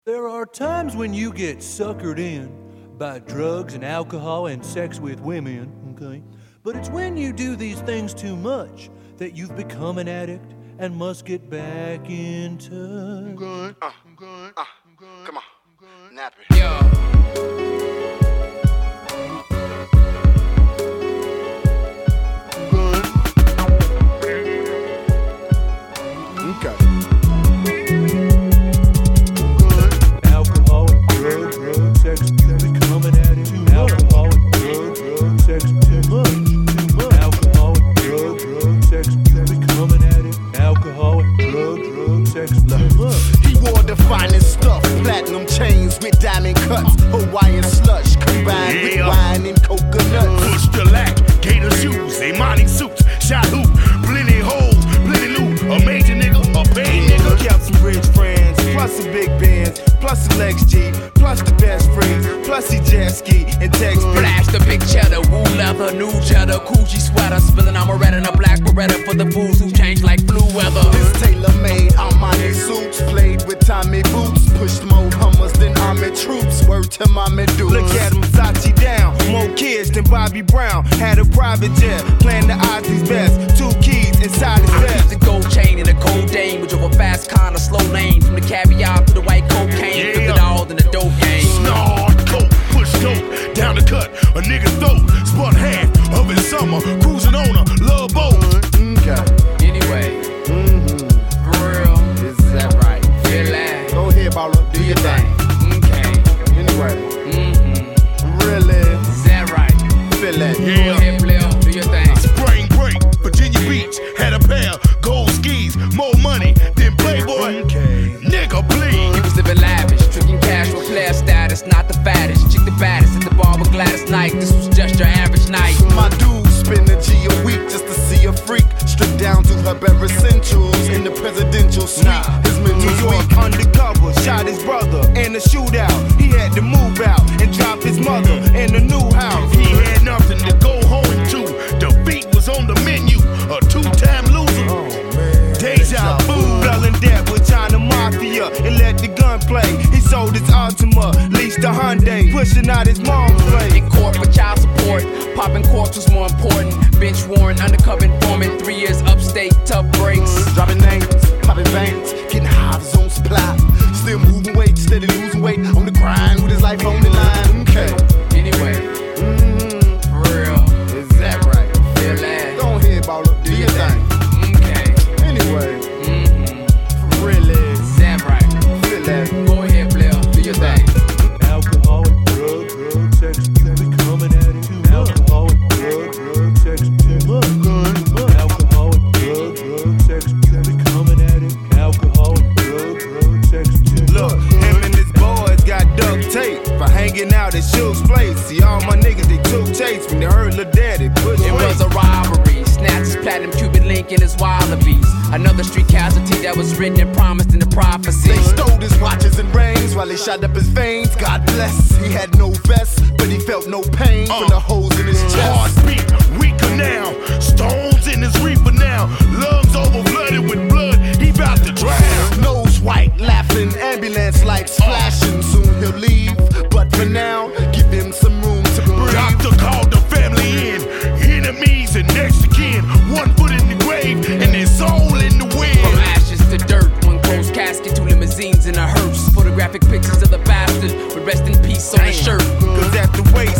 There are times when you get suckered in by drugs and alcohol and sex with women, okay? But it's when you do these things too much that you've become an addict and must get back in touch. I'm good. Come on. Nap it. Alcohol, drug, sex, become an addict. Alcohol, drug, sex, too much. Alcohol, drug, sex, become an addict. Alcohol, drug, sex, too much. He wore the finest stuff, platinum chains with diamond cuts, Hawaiian slush combined with wine and coconut. Push the lack, gator shoes, Imani suits, shot hoop, plenty holes, plenty loot, a major nigga, a paid nigga. Kept some rich friends, plus some big bands, plus some Lex G, plus the best friends, plus he jet ski and text me. Flash the big cheddar, wool leather, new cheddar, Coochie sweater, spilling on Beretta and a black Beretta for the fools who change like flu weather. This tailor-made Armani suits, played with Tommy boots, pushed more Hummers than army troops. Word to my medulla. Look at him, Sachi down, more kids than Bobby Brown. Had a private jet, playing the Ozzy's best. 2 keys inside his I keep vest. the gold chain in a cold dame, which over fast con, a slow lane, from the caviar to the white cocaine, put it all in the dope game. Snarl, coke, push dope, down the cut, a nigga throat, spun half of his summer, cruising on a love boat. Anyway, for real, Is that right? feel that, Go ahead, baller, do your thing. okay, Anyway, really, is that right? feel that. Go ahead, player, do your thing. Spring break, Virginia Beach, had a pair, gold skis, more money than Playboy. Nigga, please. He was living lavish, tricking cash with player status, not the fattest. Chick the baddest at the bar with Gladys Knight. This was just your average night. My dude spend a G a week just to see a freak, stripped down to her bare essentials in the presidential suite. His New mental's York weak. undercover, shot his brother in a shootout. He had to move out and drop his mother in a new house. He had nothing to go home to. Defeat was on the menu. A 2-time loser. Deja vu. Fell in debt with China Mafia and let the gun play. He sold his Altima, leased a Hyundai, pushing out his mom's plate. In court for child support, popping corks was more important. Bench warrant, undercover informant, 3 years upstate, tough breaks. Dropping names, popping veins, getting high of his own supply. Still moving weight, steady losing weight on the grind with his life on the line. Okay, Anyway, for real, is that right? feel that, Go ahead, baller, do your thing. okay, Anyway, really, is that right? feel that. Go ahead, player, do your thing. Alcohol, drug, sex, become an addict. Alcohol, drug, sex, too much. Alcohol, drug, sex, become an addict. Alcohol, drug, sex, too much. Look, him and his boys got duct tape for hanging out at Shoes Place. See, all my niggas, they took chase when they heard Lil Daddy push It was a robbery. Snatched his platinum Cuban link in his wallabies. Another street casualty that was written and promised in the prophecy. They stole his watches and rings while they shot up his veins. God bless, he had no vest, but he felt no pain from the holes in his chest. Heartbeat, weaker now. Stones in his reaper now. Lungs over flooded with blood. He bout to drown. Nose white, laughing, ambulance lights flashing. Soon he'll leave, but for now, give him some room to breathe. Doctor called the family in. Enemies and next again. 1 foot in the grave and his soul in the From wind. ashes to dirt, one closed casket, 2 limousines in a hearse. Photographic pictures of the bastard with rest in peace on his shirt. Cause at the weight